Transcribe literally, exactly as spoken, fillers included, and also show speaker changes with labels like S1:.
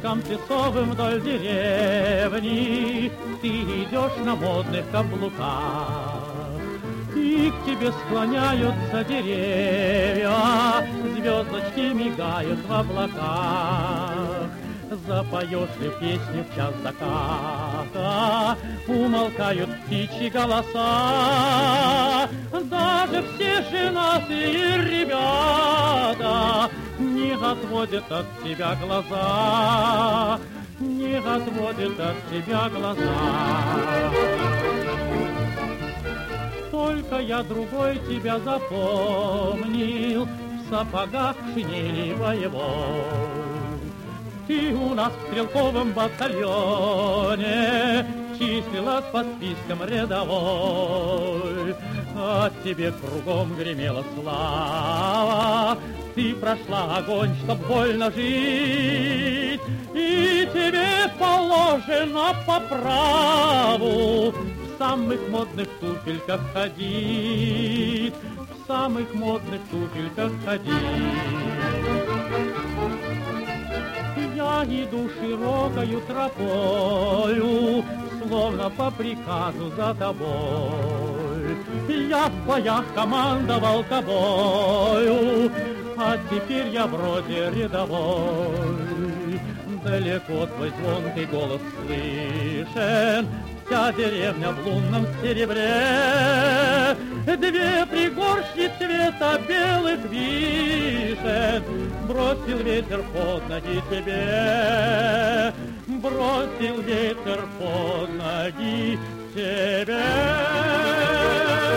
S1: дорожкам песовым вдоль деревни ты идешь на модных каблуках. И к тебе склоняются деревья, звездочки мигают в облаках. Запоешь ли песню в час заката, умолкают птичьи голоса. Даже все женатые ребята не отводят от тебя глаза, не отводят от тебя глаза. Только я другой тебя запомнил, в сапогах шинели боевой. Ты у нас в стрелковом батальоне числилась по спискам рядовой. А тебе кругом гремела слава, ты прошла огонь, чтоб вольно жить. И тебе положено по праву в самых модных туфельках ходить, в самых модных туфельках ходить. Я иду широкою тропою, словно по приказу за тобой. Я в боях командовал тобою, а теперь я вроде рядовой. Далеко твой звонкий голос слышен, вся деревня в лунном серебре. Две пригоршни цвета белых вишен бросил ветер под ноги тебе, бросил ветер под ноги тебе.